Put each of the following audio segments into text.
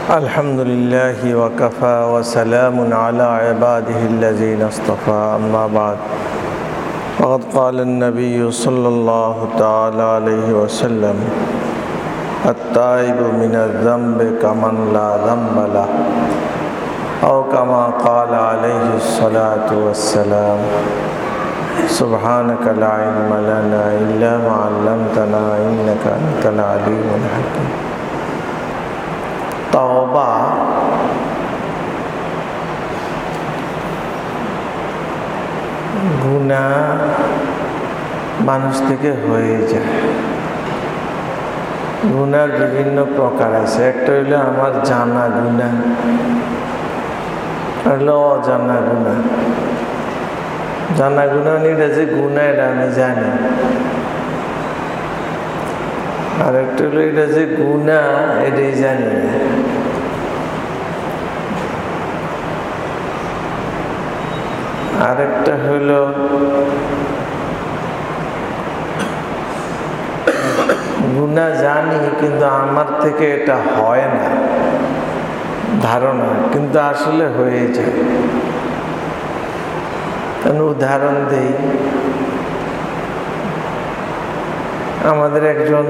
الحمد لله وكفى وسلام على عباده الذين اصطفى أما بعد فقد قال النبي صلى الله تعالى عليه وسلم التائب من الذنب كمن لا ذنب له أو كما قال عليه الصلاة والسلام سبحانك لا علم لنا إلا ما علمتنا إنك أنت العليم الحكيم তওবা গুনাহ মানুষ থেকে হয়ে যায়। গুনার বিভিন্ন প্রকার আছে। একটা হইলো আমার জানা গুনাহ, হলো অজানা গুনাহ। জানা গুনাহ নিয়ে যে গুনাহ এটা আমি জানি, আর একটা হলো এটা যে গুনাহ এটাই জানি না। আরেকটা হইল গুনাহ জানি কিন্তু আমার থেকে এটা হয় না, ধারণা কিন্তু আসলে হয়ে যায়। উদাহরণ দেই, আমাদের একজন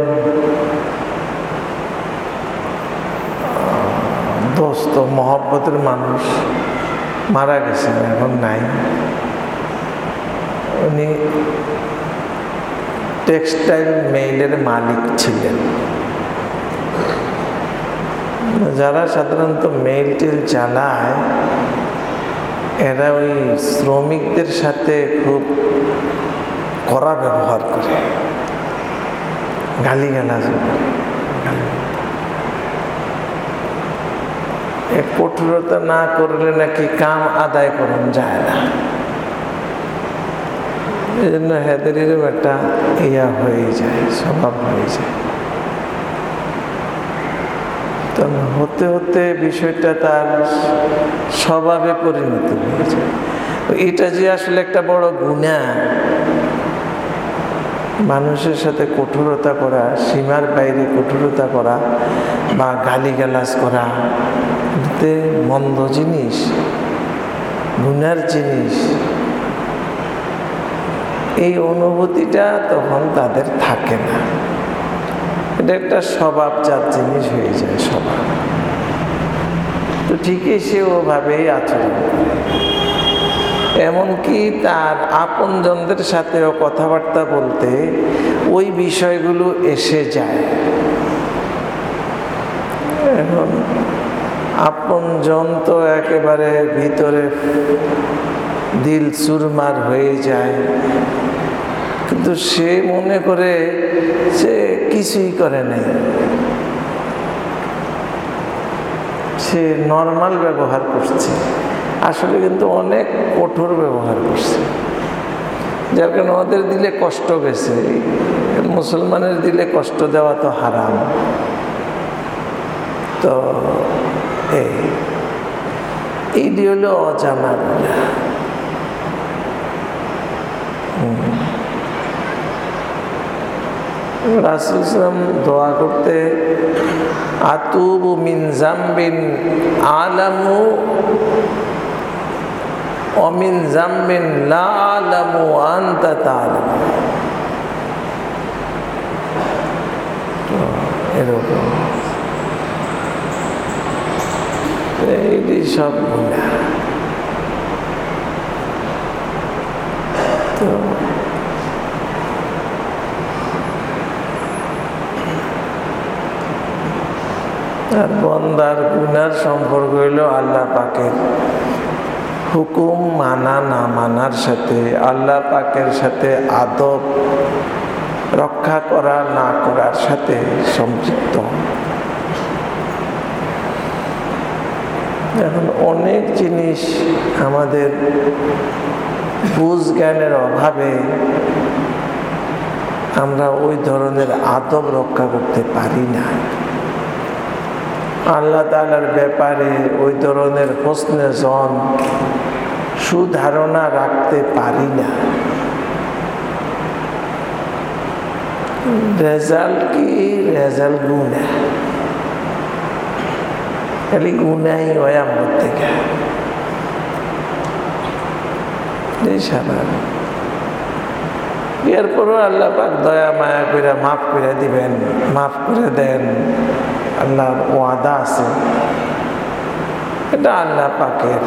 দোস্ত, মহব্বতের মানুষ মারা গেছেন, এখন নাই। উনি টেক্সটাইল মেইলের মালিক ছিলেন। যারা সাধারণত মেইল টেল চালায় এরা ওই শ্রমিকদের সাথে খুব কড়া ব্যবহার করে, গালিগালাজ করে। কঠোরতা না করলে নাকি কাম আদায় করানো যায় না। এই জন্য হেদেরও একটা ইয়া হয়ে যায়, স্বভাব হয়ে যায়। তো হতে হতে বিষয়টা তার স্বভাবে পরিণত হয়ে যায়। এটা যে আসলে একটা বড় গুনাহ, মানুষের সাথে কঠোরতা করা, সীমার বাইরে কঠোরতা করা বা গালিগালাজ করা, এতে মন্দ জিনিস, গুনার জিনিস। এই অনুভূতিটা তখন তাদের থাকে না। এটা একটা স্বভাবজাত জিনিস হয়ে যায়, স্বভাব। তো ঠিকই সে ওভাবেই আচরণ করে। এমনকি তার আপনজনদের সাথেও কথাবার্তা বলতে ওই বিষয়গুলো এসে যায়। এখন আপনজন তো একেবারে ভিতরে দিল চুরমার হয়ে যায়, কিন্তু সে মনে করে সে কিছুই করে নাই, সে নর্মাল ব্যবহার করছে। আসলে কিন্তু অনেক কঠোর ব্যবহার করছে, যার কারণে ওদের দিলে কষ্ট গেছে। মুসলমানের দিলে কষ্ট দেওয়া তো হারাম। তো এইটি হলো অজানা গুনাহ। রাসূল সাল্লাল্লাহু আলাইহি ওয়াসাল্লাম দোয়া করতে আতুবু মিন জামবিন আলামু অমিন জামবিন লা আলামু আনতা তাআলামু। এরকম এইটি সব গুনাহ। তো আর বান্দার গুনার সম্পর্ক হইল আল্লাহ পাকের হুকুম মানা না মানার সাথে, আল্লাহ পাকের সাথে আদব রক্ষা করা না করার সাথে সম্পৃক্ত। এখন অনেক জিনিস আমাদের বুঝ জ্ঞানের অভাবে আমরা ওই ধরনের আদব রক্ষা করতে পারি না। আল্লাহ তাআলার ব্যাপারে ওই ধরনের হোসনে জন, সুধারণা রাখতে পারি না। রেজাল্ট কি? রেজাল্ট গুনাহ। খালি গুনাই হয় আমার থেকে। এরপরও আল্লাহ পাক দয়া মায়া করে মাফ করে দিবেন, মাফ করে দেন, আল্লাহর ওয়াদা আছে। এটা আল্লাহ পাকের,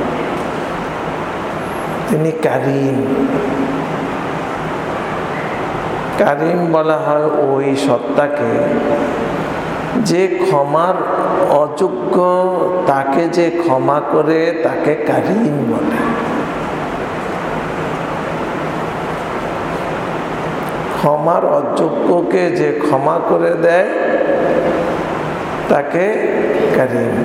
তিনি কারিম। কারিম বলা হয় ওই সত্তাকে যে ক্ষমার অযোগ্য, তাকে যে ক্ষমা করে তাকে কারিম বলে। ক্ষমার অযোগ্যকে যে ক্ষমা করে দেয় তাকে কারিম।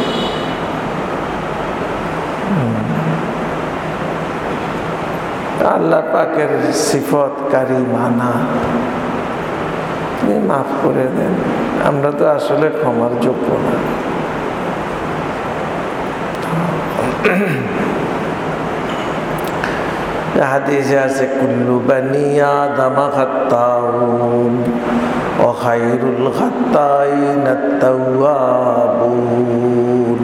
আল্লাহ পাকের সিফত কারিমানা, তিনি মাফ করে দেন। আমরা তো আসলে ক্ষমার যোগ্য না। হাদিসে আছে কুল্লু বানি আদম খাত্তাউন ওয়া খায়রুল খাত্তাইন আত-তাওয়াবুন।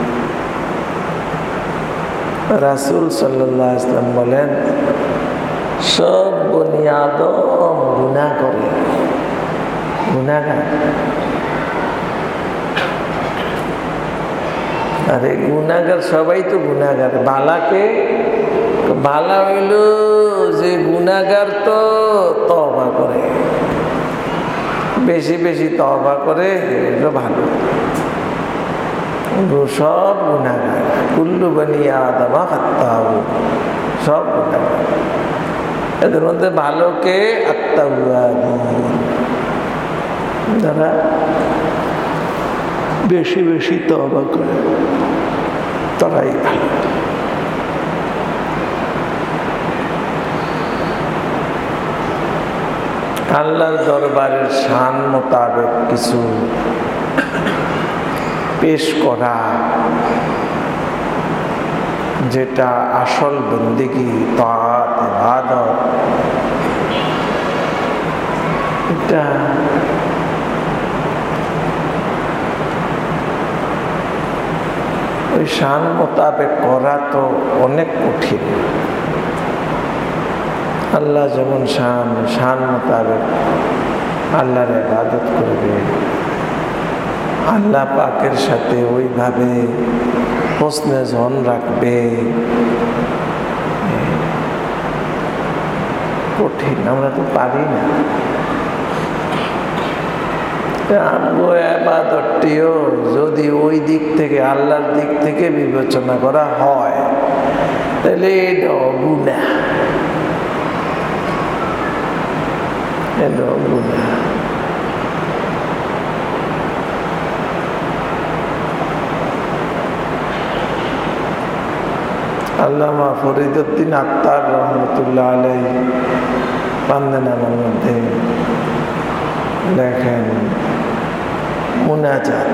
রাসূল সাল্লাল্লাহু আলাইহি ওয়াসাল্লাম বলেন, সব বনি আদম গুনাহ করে, গুনাহগার। আরে গুনাহগার, সবাই তো গুনাহগার। বালাকে বালা হইল যে গুনাহগার তো তওবা করে, বেশি বেশি তওবা করে, এটা ভালো। সব গুনাহগার, কুল্লু বানি আদম খাত্তাউন, সব গুনাহগার। এদের মধ্যে ভালোকে আত-তাওয়াবুন, যারা বেশি বেশি তওবা করে তারাই ভালো। আল্লাহর দরবারের শান মোতাবেক কিছু পেশ করা, যেটা আসল বন্দেগী, তাআত, ইবাদত, এটা ওই শান মোতাবেক করা তো অনেক কঠিন। আল্লাহ যেমন শান মোতাবেক আল্লাহর ইবাদত করবে, আল্লাহ পাকের সাথে ওইভাবে হোসনে জন রাখবে, কঠিন। আমরা তো পারি না। আমগো ইবাদতটিও যদি ওই দিক থেকে, আল্লাহর দিক থেকে বিবেচনা করা হয়, তাহলে এটা গুনাহ, এটা গুনাহ। আল্লামা ফরিদউদ্দিন আত্তার রহমতুল্লাহ আলাইহি বান্দানামার মধ্যে লেখেন মুনাজাত,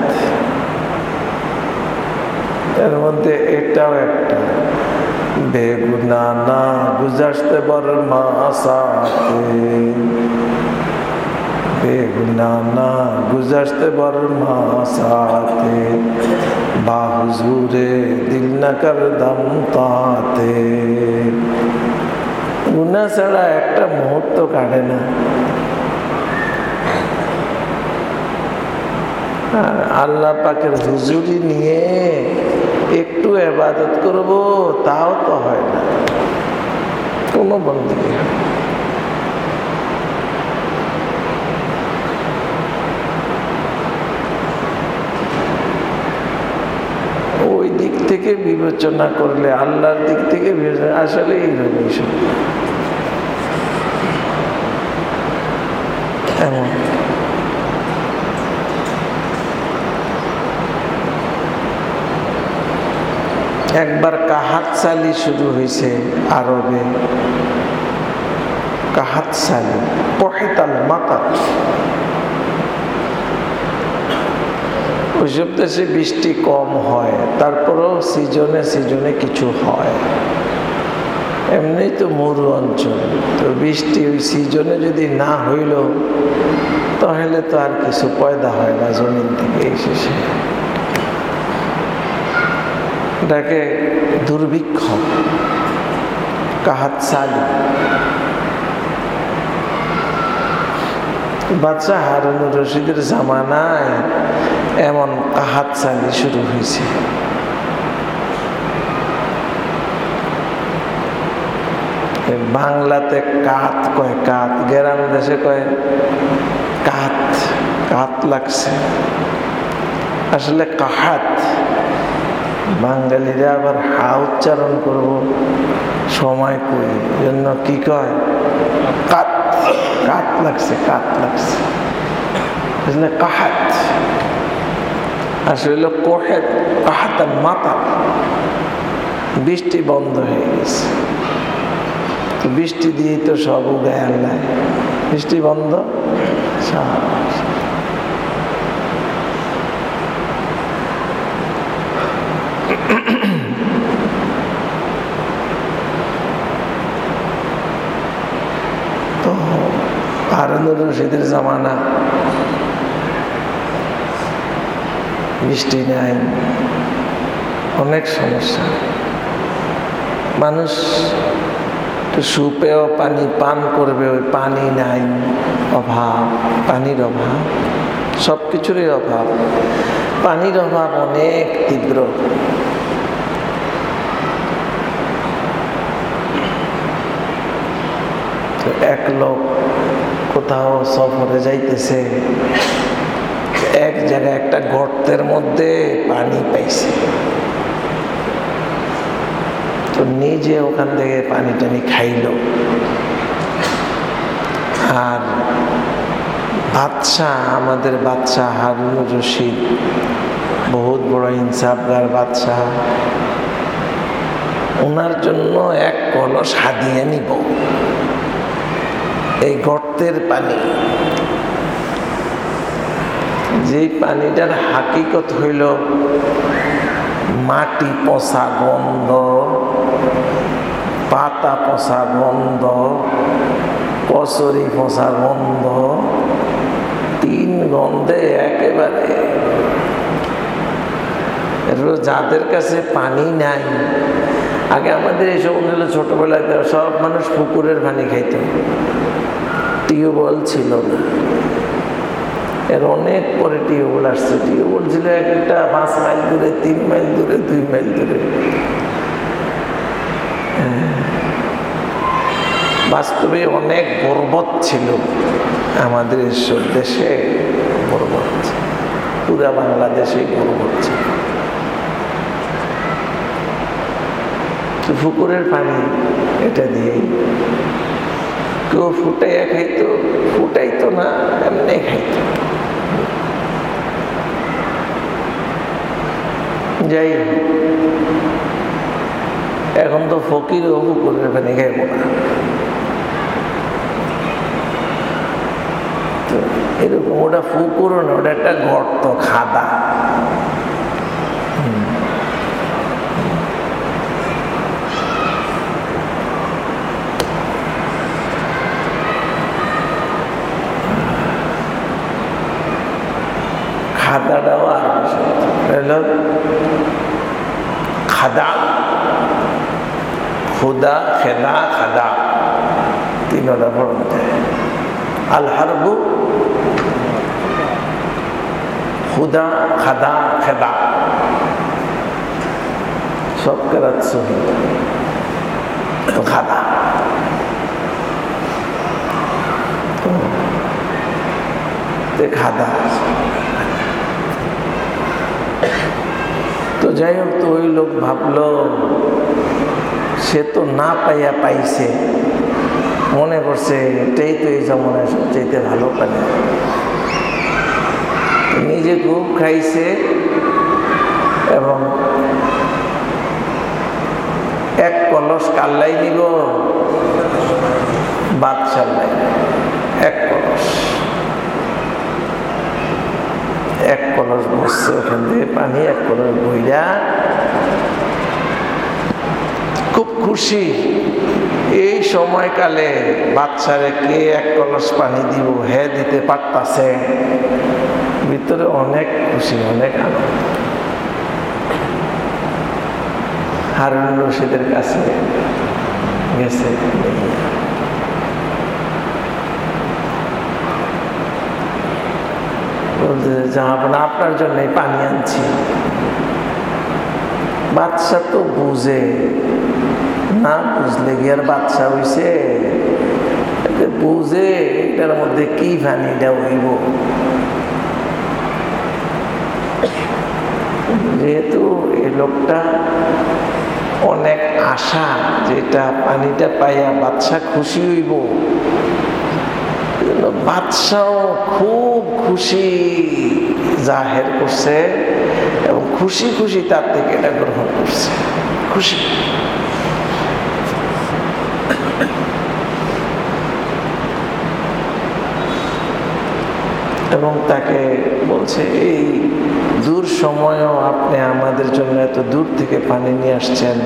এর মধ্যে এটাও একটা, বেগুনা না গুজারতে বরমা সাথে, বেগুনা না গুজারতে বরমা সাথে, বাহুজুরে দিল না কর দম তাতে। গুনাহ ছাড়া একটা মুহূর্ত কাটে না। আর আল্লাহ পাকের হুজুরি নিয়ে একটু ইবাদত করব, তাও তো হয় না, কোনো বন্দেগী। ওই দিক থেকে বিবেচনা করলে, আল্লাহর দিক থেকে বিবেচনা, আসলে এইরকম বিষয়। এমন একবার কাহাতসালি শুরু হয়েছে আরবে, কাহাতসালি, পহেতাল মাকাত। ওইসব দেশে বৃষ্টি কম হয়, তারপরেও সিজনে সিজনে কিছু হয়। এমনি তো মরু অঞ্চল, তো বৃষ্টি ওই সিজনে যদি না হইল, তাহলে তো আর কিছু পয়দা হয় না জমিন থেকে। শেষে এটাকে দুর্ভিক্ষ, কাহাত সালি। বাদশাহ হারুনুর রশিদের জামানায় এমন কাহাত সালি শুরু হয়েছে। বাংলাতে কাত কয়, কাত, গ্রাম দেশে কয় কাত, কাত লাগছে, আসলে কাহাত। বাঙালিরা আবার হা উচ্চারণ করব সময় কই, জন্য কি কয় কাত, কাত লাগছে, কাত লাগছে, আসলে কাহাত। আসলে কোহেদ, কাহাতার মাথা। বৃষ্টি বন্ধ হয়ে গেছে, বৃষ্টি দিয়েই তো সব উগায় আল্লাহ। বৃষ্টি বন্ধ, তো হারুনুর রশিদের জামানা, বৃষ্টি নাই, অনেক সমস্যা। মানুষ সুপেয় পানি পান করবে, ওই পানি নাই, অভাব, পানির অভাব, সব কিছুরই অভাব। পানির অভাব অনেক তীব্র। তো এক লোক কোথাও সফরে যাইতেছে, এক জায়গায় একটা গর্তের মধ্যে পানি পাইছে, তো নিজে ওখান থেকে পানি টানি খাইল। আর বাদশাহ, আমাদের বাদশাহ হারুনুর রশিদ বহুত বড় ইনসাফগার বাদশাহ, ওনার জন্য এক কলস হাদিয়া নিব। এই গর্তের পানি, যে পানিটার হাকিকত হইল মাটি পচা গন্ধ, পাতা পচা গন্ধ, কচুরি পচা গন্ধ, তিন গন্ধে একেবারে। যাদের কাছে পানি নাই, আগে আমাদের এইসব অঞ্চলে ছোটবেলায় সব মানুষ পুকুরের পানি খাইত, টিউবওয়েল ছিল না। এর অনেক পরে টিউবওয়েল আসছে। টিউবওয়েল ছিল এক একটা 5 মাইল দূরে, 3 মাইল দূরে, 2 মাইল দূরে। বাস্তবে অনেক পর্বত ছিল আমাদের এসব দেশে, পর্বত, পুরা বাংলাদেশে পর্বত ছিল। পুকুরের পানি এটা দিয়েই কেউ ফুটাইয়া খাইতো, ফুটাইতো না, এমনি খাইতো। যাই এখন তো ফকিরও পুকুরের পানি খাইব না। তো এরকম ওটা পুকুরও না, ওটা একটা গর্ত, খাদা। খাদাটাও আর খাদা, খুদা, খেদা, খাদা, তিনটা পড়ন যায়। আল হারবু খুদা, খাদা, খেদা, সব কেরাত সহি। তো খাদা, খাদা। তো যাই হোক, তো ওই লোক ভাবলো সে তো না পাইয়া পাইছে, মনে করছে এটাই তো এই জমানায় সবচেয়ে ভালো পানি। নিজে খুব খাইছে এবং এক কলস কাল্লাই নিব, বাদশার নাই, এক কলস, এক কলস বসছে ওখান থেকে পানি, এক কলস বইরা খুব খুশি। এই সময়কালে বাচ্চারে কে এক কলস পানি দিব, হে দিতে পারতাছে, ভিতরে অনেক খুশি, অনেক আনন্দ। হারুন রশিদের কাছে গেছে, বলতে জাহাপনা আপনার জন্যই পানি আনছি। বাচ্চা তো বুঝে না, বুঝলে কি আর বাচ্চা হইছে? বুঝে এটার মধ্যে কি পানিটা হইব। যেহেতু এই লোকটা অনেক আশা যেটা পানিটা পাইয়া বাদশা খুশি হইব, বাদশাও খুব খুশি জাহের করছে এবং খুশি খুশি তার থেকে এটা গ্রহণ করছে, খুশি। এবং তাকে বলছে এই দূর সময়ও আপনি আমাদের জন্য এত দূর থেকে পানি নিয়ে আসছেন,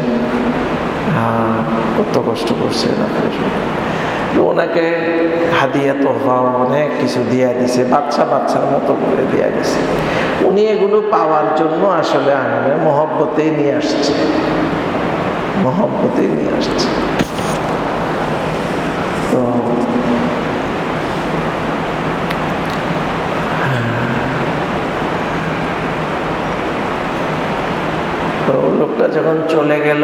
কত কষ্ট করছেন আপনার। ওনাকে হাদিয়া তোহফা অনেক কিছু দিয়া দিছে, বাচ্চার মতো করে দিয়া দিছে। উনি এগুলো পাওয়ার জন্য আসলে আনবে মহব্বতেই নিয়ে আসছে, মহব্বতেই নিয়ে আসছে। তো লোকটা যখন চলে গেল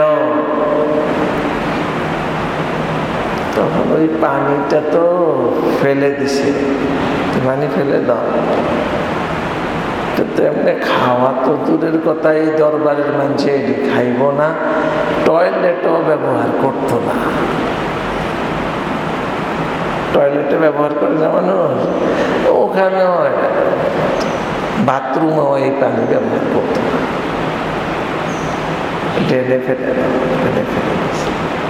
তখন ওই পানিটা তো ফেলে দিছে, পানি ফেলে দাও। কিন্তু এমনি খাওয়া তো দূরের কথা, এই দরবারের মানুষে এটি খাইব না, টয়লেটও ব্যবহার করতো না। টয়লেটে ব্যবহার করে না মানুষ, ওখানেও বাথরুমেও এই পানি ব্যবহার করতো না, ঢেলে ফেলে দিচ্ছে।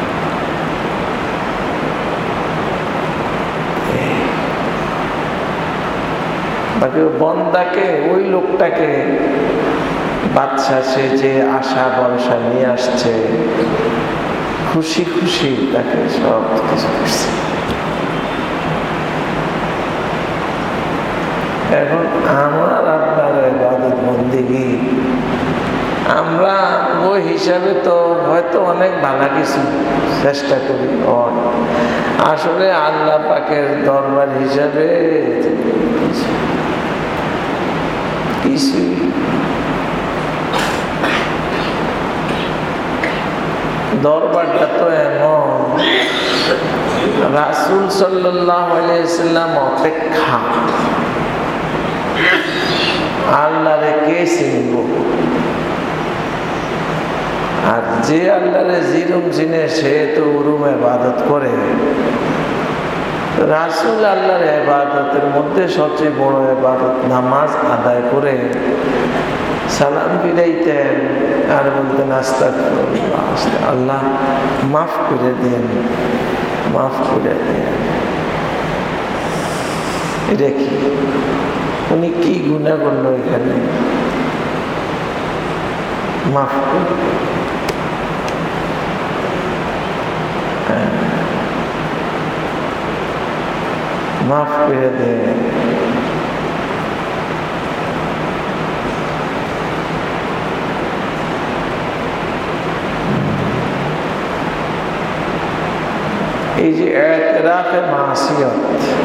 বাকি বন্দাকে, ওই লোকটাকে বাদশা সে যে আশা ভরসা নিয়ে আসছে, খুশি খুশি তাকে সব কিছু করছে। এখন আমার আপনার ইবাদত বন্দেগী আমরা ওই হিসাবে তো হয়তো অনেক ভালো কিছু চেষ্টা করি, আসলে আল্লাহ পাকের দরবার হিসাবে কিছুই। দরবারটা তো এমন, রাসূল সাল্লাল্লাহু আলাইহি সাল্লাম অপেক্ষা আল্লাহরে কে চিনব? আর যে আল্লাহরে জিরুম চিনে সে তো উরুম ইবাদত করে। রাসূল আল্লাহর ইবাদতের মধ্যে সবচেয়ে বড় ইবাদত নামাজ আদায় করে সালাম ফিরাইতেন আর বলতেন আস্তাগফিরুল্লাহ, আল্লাহ মাফ করে দেন, মাফ করে দেন। এটা কি, উনি কি গুনাহ করলো এখানে? মাফ করে, মাফ করে দেন। এই যে এতরাফে মাসিয়ত,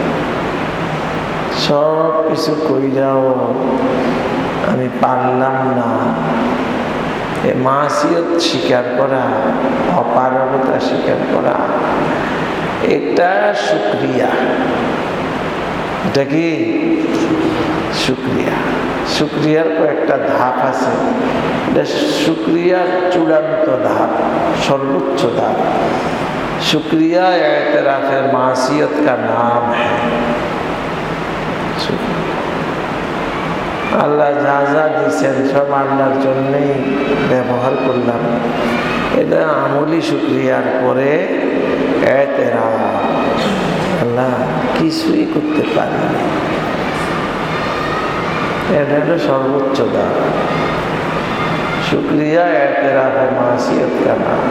সব কিছু কইরাও আমি পারলাম না, এই মাসিয়ত স্বীকার করা, অপারগতা স্বীকার করা, এটা শুকরিয়া। এটা কি শুকরিয়া? শুকরিয়ার কয়েকটা ধাপ আছে, এটা শুকরিয়ার চূড়ান্ত ধাপ, সর্বোচ্চ ধাপ। शुक्रिया एतराफ़ मासियत का नाम है। আল্লাহ যা যা দিয়েছেন সব আল্লাহর জন্যই ব্যবহার করলাম, এটা আমলি শুকরিয়ার পরে এতরাফ, আল্লাহ কিছুই করতে পারিনি, এটা হলো সর্বোচ্চ দাম। শুকরিয়া এতরাফ মাসিয়ত का नाम।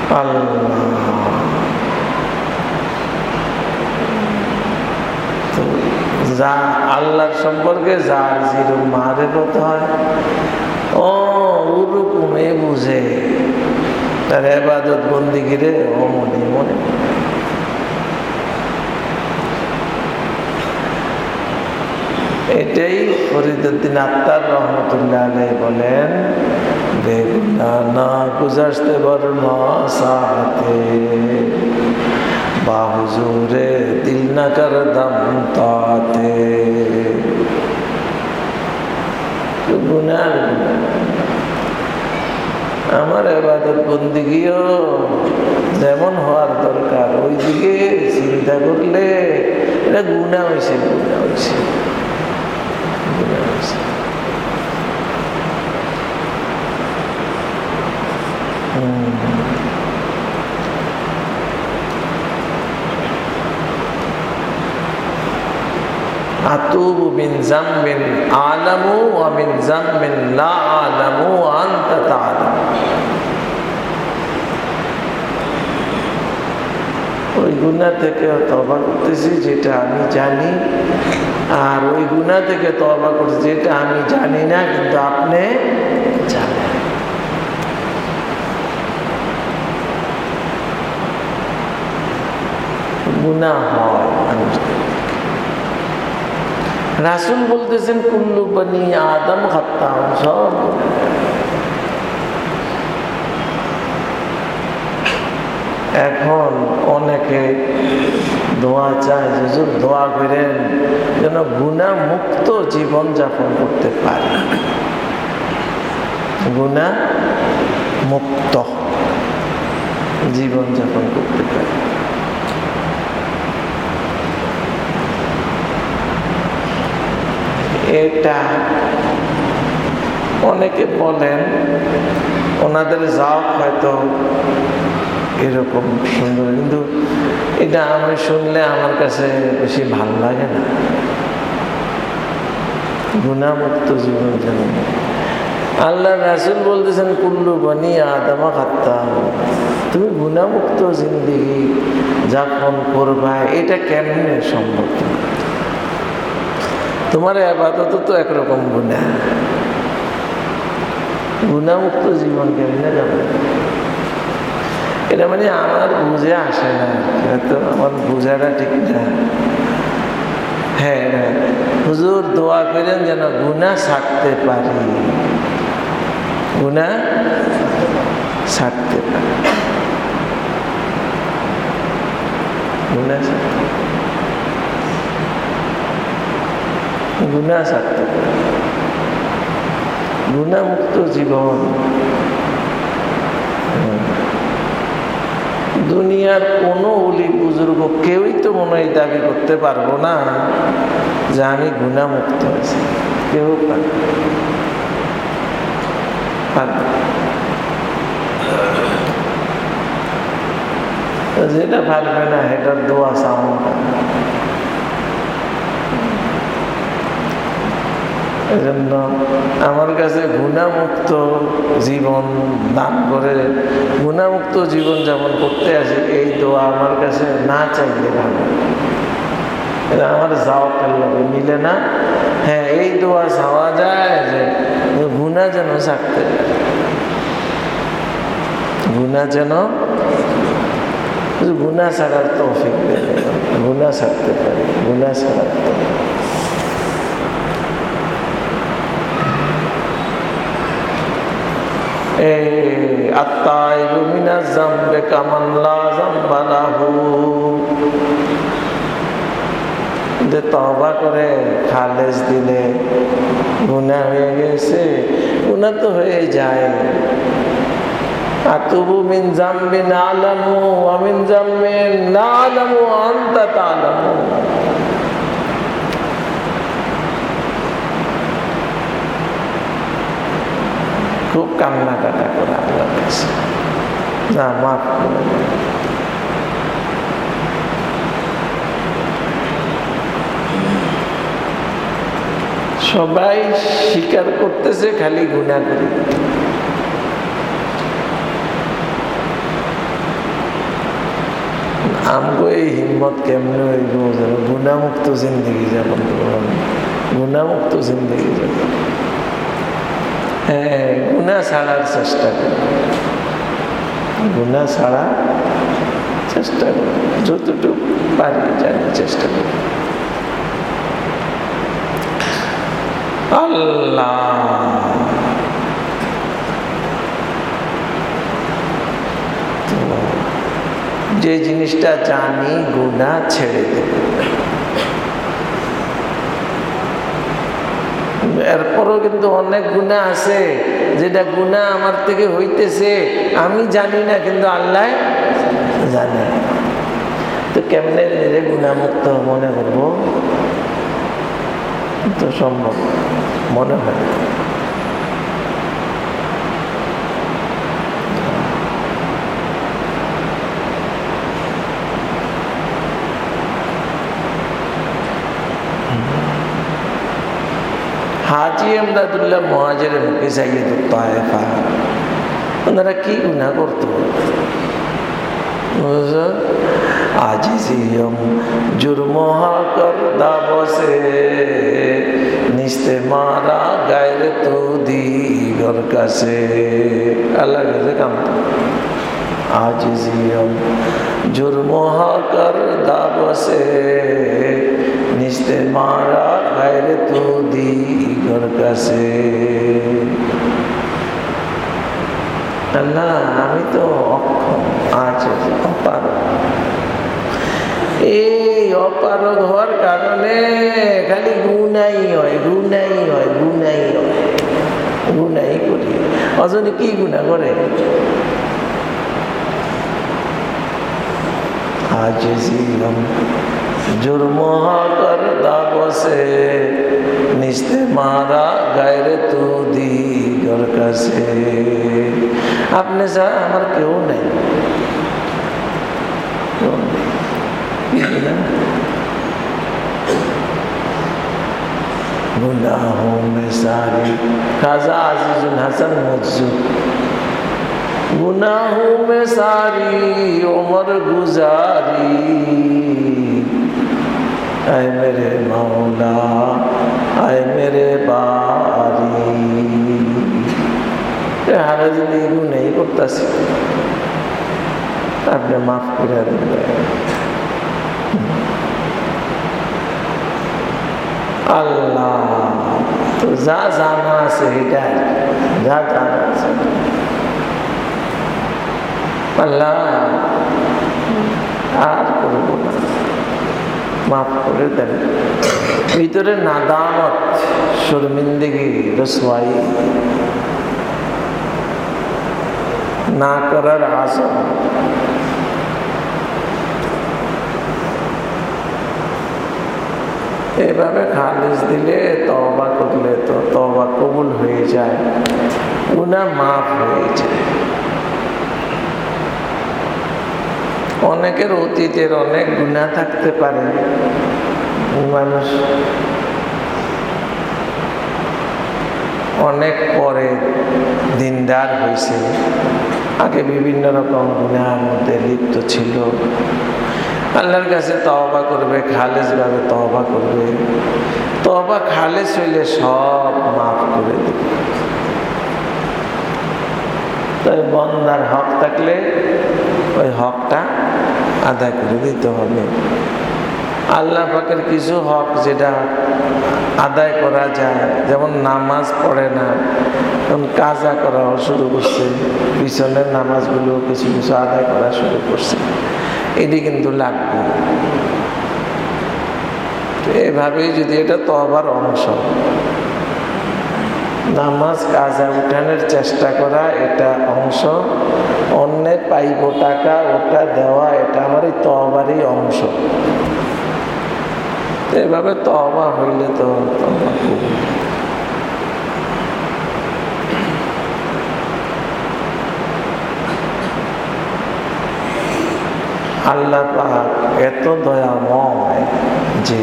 तो যা আল্লাহর সম্পর্কে যার যেরকম মারিফত হয় ও ওরকমই বুঝে তার ইবাদত বন্দিগিরে ও মনে মনে। এটাই ফরিদউদ্দিন আত্তার রহমতুল্লাহ আলাইহি বলেন, বেগুনা গুজারতে বর্মা সাথে বাহুজুরে দিল না কর দম তাতে। গুনার আমার ইবাদত বন্দিগিও যেমন হওয়ার দরকার ওই দিকে চিন্তা করলে এটা গুনাহ হয়েছে, গুনাহ হয়েছে। আতুবু মিন যামবিন আলামু ওয়া মিন যামবিন লা আলামু ওয়া আনতা তা'লাম। ওই গুনাহ থেকে তওবা করতেছি যেটা আমি জানি, আর ওই গুনাহ থেকে তওবা করতেছি যেটা আমি জানি না কিন্তু আপনি জানেন। গুনাহ হয় মানুষের। রাসূল বলতেছেন কুল্লু বনি আদম খাত্তা, সব। এখন অনেকে দোয়া চায়, হুজুর দোয়া করেন যেন গুনাহ মুক্ত জীবন যাপন করতে পারে, গুনাহ মুক্ত জীবন যাপন করতে পারে। এটা অনেকে বলেন, ওনাদের যাও হয়তো এরকম সুন্দর, কিন্তু এটা আমি শুনলে আমার কাছে বেশি ভালো লাগে না। গুনাহমুক্ত জীবন যেমন আল্লাহ রাসূল বলতেছেন কুল্লু বনি আদম খাত্তা, তুমি গুনাহমুক্ত জিন্দেগি যাপন করবা, এটা কেমনে সম্ভব? তোমার ইবাদত তো একরকম গুনাহ, গুনাহমুক্ত জীবন কেমনে যাবে? এটা মানে আমার বুঝে আসে না, তো আমার বুঝাটা ঠিক না। হ্যাঁ, হুজুর দোয়া করেন যেন গুনাহ ছাড়তে পারি, গুনাহ ছাড়তে পারি, গুনাহ গুনাহ ছাড়তে পারি, গুনাহমুক্ত জীবন। দুনিয়ার কোনো ওলি বুজুর্গ কেউই তো মনে হয় দাবি করতে পারবো না যে আমি গুনাহমুক্ত হয়েছি, কেউ যেটা পারবে না এটার দোয়া চাও। এজন্য আমার কাছে গুনাহমুক্ত জীবন দান করে গুনাহমুক্ত জীবন যেমন করতে আসে, এই দোয়া আমার কাছে না চাইলে ভালো, এটা আমার যাওয়ার লগে মিলে না। হ্যাঁ, এই দোয়া চাওয়া যায় যে গুনাহ যেন ছাড়তে পারে, গুনাহ যেন, গুনাহ ছাড়ার তৌফিক দেয়, গুনাহ ছাড়তে পারি, গুনাহ ছাড়ার তৌফিক। আত্তাইবু মিনাজ যামবি কামান লা যামবা লাহু, যে তওবা করে খালেস দিলে গুনাহ হয়ে গেছে, গুনাহ তো হয়ে যায়। আতুবু মিন যামবিন আলামু ওয়া মিন যামবিন লা আলামু আনতা তা'লামু। খুব কান্নাকাটা করে আল্লাহর কাছে, না মাফ করে দেন। সবাই স্বীকার করতেছে খালি গুনাহ করি। আমগো এই হিম্মত কেমনে হইব যেন গুণামুক্ত জিন্দগি যাপন করব, গুণামুক্ত জিন্দগি যাপন। হ্যাঁ, গুণা ছাড়ার চেষ্টা করব, গুণা ছাড়া চেষ্টা করব, যতটুকু পারি জানি চেষ্টা করব। আল্লাহ যে জিনিসটা জানি গুনাহ ছেড়ে দেব, এরপরও কিন্তু অনেক গুনাহ আছে যেটা গুনাহ আমার থেকে হইতেছে আমি জানি না, কিন্তু আল্লাহ জানে। তো কেমনে নিজে গুনাহমুক্ত মনে করবো? তো সম্ভব মনে হয়। হাজি আমদাদুল্লাহ মুহাজির মুখে সাইয়্যিদুত তায়েফা, ওনারা কি গুনাহ করতো? আজিজিয়ম জুরমহা করদা বসে নিস্তে মারা গায়রে তো দিগর কাছে। আল্লাহর কাছে কামতো। আজিজিয়ম জুরমহা করদা বসে নিস্তে মারা গায়রে তো দিগর কাছে। আল্লাহ আমি তো অক্ষম, আজ অপারগ। এই অপারগ হওয়ার কারণে খালি গুনাই হয়, গুনাই হয়, গুনাই হয়, গুনাই করি। অজনে কি গুনাহ করে? আজিজিয়ম জুরমহা করদা বসে নিস্তে মারা গায়রে তু দিগর কাছে। আপনি ছাড়া আমার কেউ নেই, गुनाहों में सारी खाजा अजीजुल हसन मौजूद, गुनाहों में सारी उम्र गुजारी ऐ मेरे मौला ऐ मेरे बारी। हारा जिंदगी गुनाह करताছি, আপনি মাফ করে দিবেন। আল্লাহ তো যা জানা আছে এটা, যা জানা আছে আল্লাহ আর করব না, মাফ করে দেন। ভিতরে নাদামত, শর্মিন্দগি, রসওয়াই না করার আশা। এভাবে খালিস দিলে, তওবা করলে তো তওবা কবুল হয়ে যায়, গুনাহ মাফ হয়ে যায়। অনেকের অতীতের অনেক গুনাহ থাকতে পারে, মানুষ অনেক পরে দিনদার হয়েছে, আগে বিভিন্ন রকম গুনাহের মধ্যে লিপ্ত ছিল। আল্লাহর কাছে তওবা করবে, খালেস ভাবে তওবা করবে, তওবা খালেস হইলে সব মাফ করে দেবে। তাই বন্দার হক থাকলে ওই হকটা আদায় করে দিতে হবে। আল্লাহ পাকের কিছু হক যেটা আদায় করা যায়, যেমন নামাজ পড়ে না, এখন কাজা করা শুরু করছে, পিছনের নামাজগুলো কিছু কিছু আদায় করা শুরু করছে, এটি কিন্তু লাগবে। এভাবেই যদি এটা তওবার অংশ, নামাজ কাজা উঠানোর চেষ্টা করা এটা অংশ, অন্যের পাইব টাকা ওটা দেওয়া এটা আমার এই তওবারই অংশ। এভাবে তওবা হইলে তো তওবা কবুল। আল্লাহ পাক এত দয়াময় যে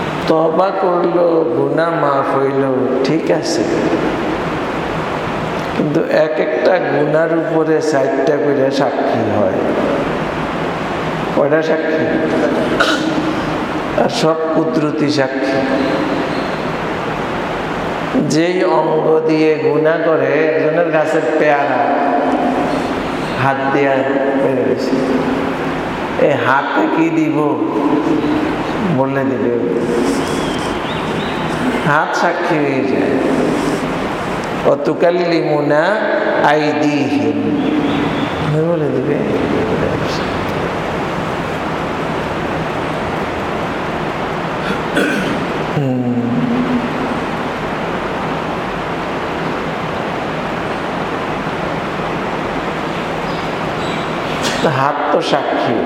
তওবা করলো, গুনাহ মাফ হইল, ঠিক আছে, কিন্তু এক একটা গুনার উপরে 4টা করে সাক্ষী হয়। কয়টা সাক্ষী? আর সব কুদরতি সাক্ষী। যেই অঙ্গ দিয়ে গুনাহ করে, একজনের গাছের পেয়ারা হাত দিয়ে পেরে গেছে, এই হাতে কি দিব বললে দিবে, হাত সাক্ষী হয়ে যায়। অতুকাল্লিমুনা আইদিহিম বলে দিবে। হাত তো সাক্ষী।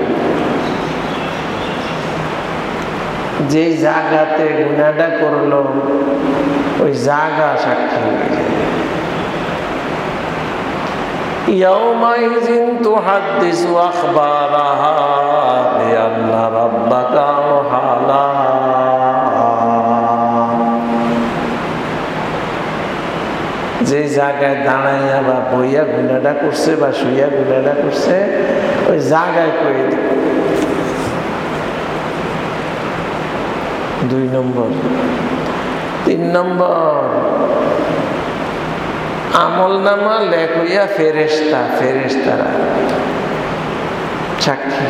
যে জায়গাতে গুনাহটা করলো ওই জায়গা সাক্ষী হয়ে যায়। ইয়াউমাইযিন তুহাদ্দিসু আখবারাহা বিআন্না রাব্বাকা আওহা লাহা। যে জায়গায় দাঁড়াইয়া বা বইয়া গুনাহটা করছে বা শুইয়া গুনাহটা করছে ওই জায়গায় কয়ে দিবে। 2 নম্বর। 3 নম্বর, আমলনামা লেখ হইয়া ফেরেশতারা সাক্ষী।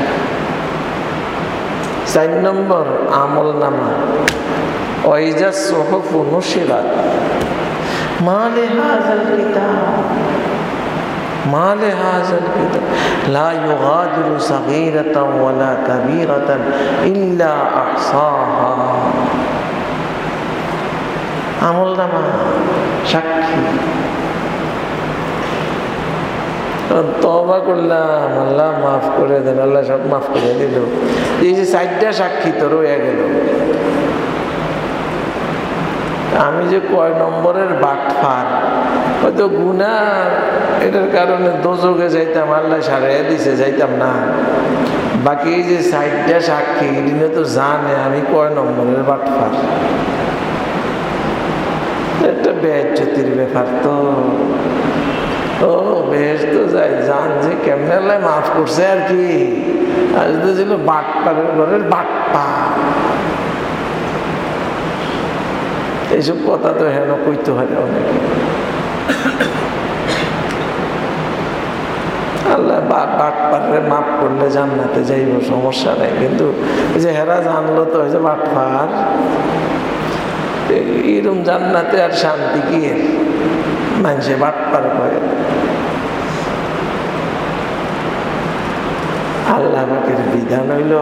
4 নম্বর, আমলনামা ওয়াইজা সুহুফু নুশিরাত মা লিহাযাল কিতাব লা ইউগাদিরু সাগীরাতান ওয়ালা কাবীরাতান ইল্লা আহসাহা। আমলনামা সাক্ষী। তওবা করলাম, আল্লাহ মাফ করে দেন, আল্লাহ সব মাফ করে দিল। এই যে 4টা সাক্ষী তো রয়ে গেল। আমি যে কয় নম্বরের বাটফার, হয়তো গুনাহ এটার কারণে দোজখে যাইতাম, আল্লাহ সারাইয়া দিছে, যাইতাম না। বাকি এই যে 4টা সাক্ষী এদিনে তো জানে আমি কয় নম্বরের বাটফার। একটা বেইজ্জতির ব্যাপার তো। ও বেশ তো যাই, জান যে কেমনে আল্লাহ মাফ করছে আর কি। আজ তো ছিল বাটপারের ঘরের বাটপা। এইসব কথা তো হেন কইতে হয় অনেকে। আল্লাহ বাটপারে মাফ করলে জান্নাতে যাইব, সমস্যা নেই। কিন্তু যে হেরা জানলো তো হয়েছে বাটপার, এরম জান্নাতে আর শান্তি কি এর? মানুষে বাটপার করে। আল্লাহ পাকের বিধান হইল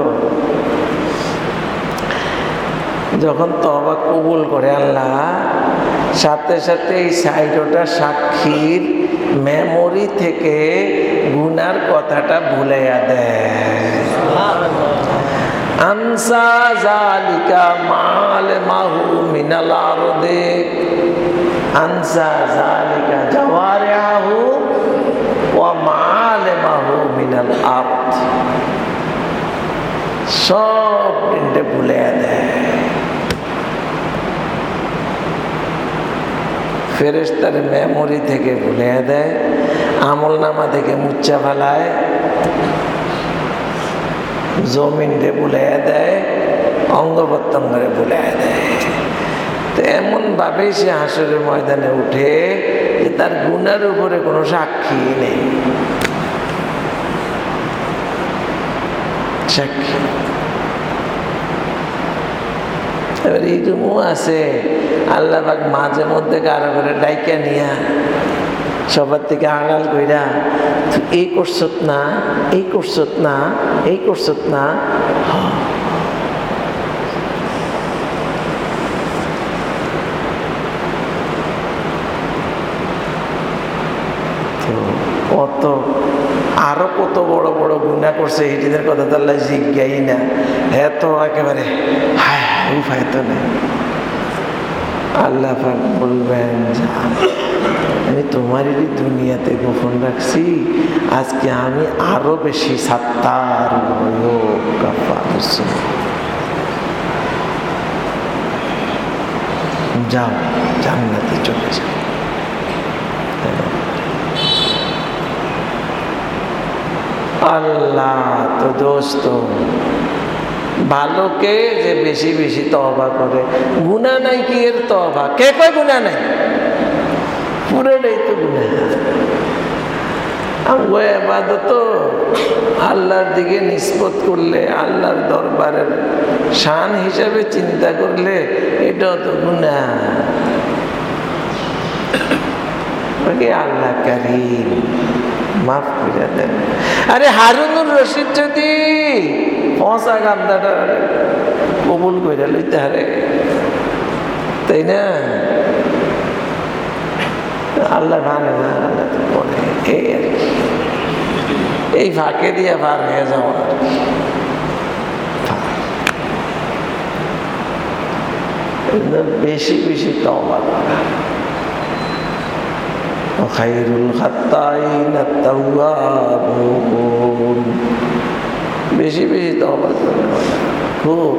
যখন তওবা কবুল করে আল্লাহ, সাথে সাথে এই 4টা সাক্ষীর মেমোরি থেকে গুনার কথাটা ভুলাইয়া দেয়। আনসা যালিকা মা'লামাহু মিনাল আরদি, আনসা যালিকা জাওয়ারিহু ওয়া মা'লামাহু মিনাল আরদ। সব কিন্তু ভুলাইয়া দেয়। ফেরেশতার মেমোরি থেকে ভুলে দেয়, আমলনামা থেকে মুচ্ছা ফেলায়, জমিনকে ভুলে দেয়, অঙ্গ প্রত্যঙ্গরে ভুলে দেয়। তো এমন ভাবেই সে হাসরের ময়দানে উঠে যে তার গুনার উপরে কোনো সাক্ষী নেই। সাক্ষী এবার এইরকমও আছে, আল্লাহ পাক মাঝে মধ্যে কারো করে ডাইকা নিয়া সবার থেকে আড়াল কইরা, তুই এই করছত না, এই করছত না, এই করছত না। কত আরো কত বড় বড় গুনাহ করছে, এটিদের কথা তো আল্লাহ জিজ্ঞাই না। হ্যাঁ তো একেবারে হায় হায় উপায় তো নেই। আল্লাহ পাক বলবেন, আমি তোমারই দুনিয়াতে গোপন রাখছি, আজকে আমি আরো বেশি সাত্তার যাও জান্নাতে চলে যাও। আল্লাহ তো দোস্ত ভালোকে যে বেশি বেশি তওবা করে, গুনাহ নাই কি এর তওবা? কে কয় গুনাহ নাই? পুরোটাই তো গুনাহ। ওই ইবাদত আল্লাহর দিকে নিসবত করলে, আল্লাহর দরবারের শান হিসাবে চিন্তা করলে এটাও তো গুনাহ। আল্লাহ কারীম, মাফ করে দেন। আরে হারুনুর রশিদ যদি পচা গান্ধাটা কবুল করে লইতে হারে, তাই না? আল্লাহ মানে না, আল্লাহ তো বলে এই ফাঁকে দিয়ে পার হয়ে যাওয়া। বেশি বেশি তওবা করা। খায়রুল খাত্তাইনা তাওয়াবুন, বেশি বেশি তওবা করা। খুব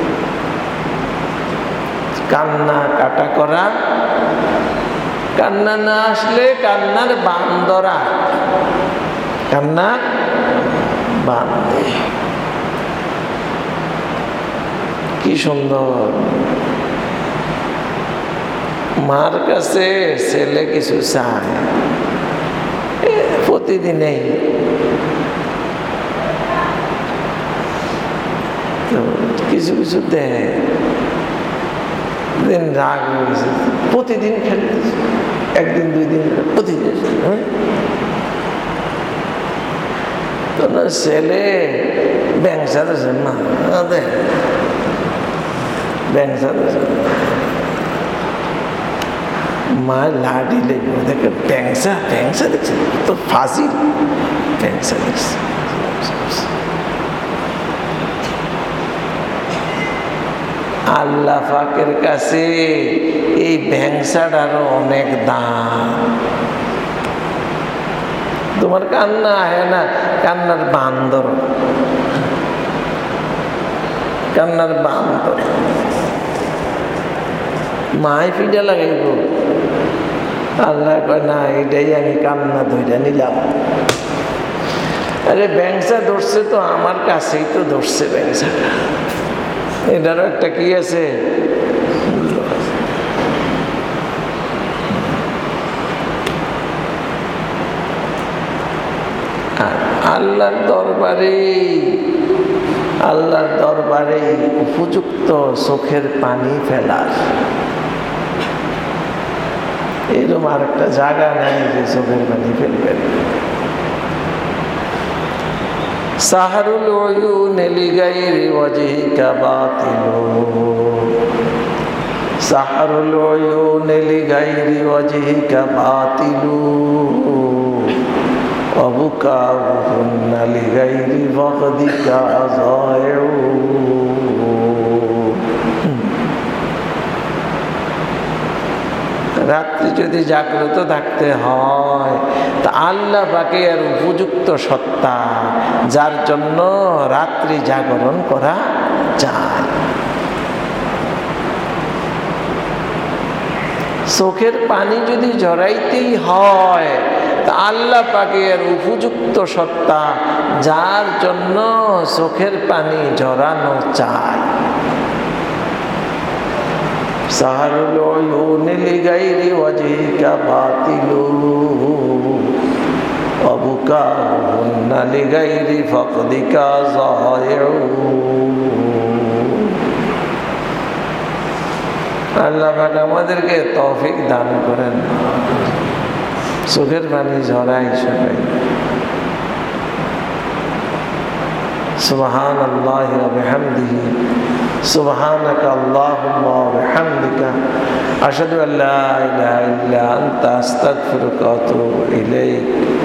কান্না কাটা করা, কান্না না আসলে কান্নার বান্দরা, কান্না বান্দে। কি সুন্দর মার কাছে ছেলে কিছু চায় প্রতিদিনেই, কিছু কিছু দেয়, দিন রাগ হয়ে গেছে, প্রতিদিন খেলতেছে, একদিন দুই দিন প্রতিদিন। ছেলে ব্যাংসা দিয়েছে, মা দেখ ব্যাংসা দিয়েছে, মা লাঠি লেগে দেখে ব্যাংসা ব্যাংসা দেখছে, তো ফাঁসি ব্যাংসা দেখছে। আল্লাহ পাকের কাছে এই ভ্যাংসাটারও অনেক দাম। তোমার কান্না হয় না, কান্নার বান্দর, কান্নার বান্দর। মাই ফিডা লাগাইব, আল্লাহ কয় না, এটাই আমি কান্না ধরে নিলাম। আরে ব্যাংসা ধরছে তো আমার কাছেই তো ধরছে ব্যাংসাটা, এটারও একটা কি আছে। আল্লাহর দরবারে, আল্লাহর দরবারে উপযুক্ত চোখের পানি ফেলার এরকম আর একটা জায়গা নাই যে চোখের পানি ফেলবেন। সাহারুল উয়ুন লিগাইরি ওয়াজহিকা বাতিলু, সাহারুল উয়ুন লিগাইরি ওয়াজহিকা বাতিলু, ওয়াবুকাউহুন্না লিগাইরি ফাকদিকা যায়ু। রাত্রি যদি জাগ্রত থাকতে হয় তা আল্লাহ পাকে আর উপযুক্ত সত্তা, যার জন্য রাত্রি জাগরণ করা যায়। চোখের পানি যদি ঝরাইতেই হয় তা আল্লাহ পাকে আর উপযুক্ত সত্তা, যার জন্য চোখের পানি ঝরানো চায়। সাহারুল উয়ুন লিগাইরি ওয়াজহিকা বাতিলু, ওয়াবুকাউহুন্না লিগাইরি ফাকদিকা যায়ু। আল্লাহ পাক আমাদেরকে তৌফিক দান করেন, চোখের পানি ঝরাই সবাই। সুবহানাল্লাহি ওয়া বিহামদিহি, সুবহানাকা আল্লাহুম্মা ওয়া বিহামদিকা, আশহাদু আল্লা ইলাহা ইল্লা আনতা, আস্তাগফিরুকা ওয়া আতুবু ইলাইক।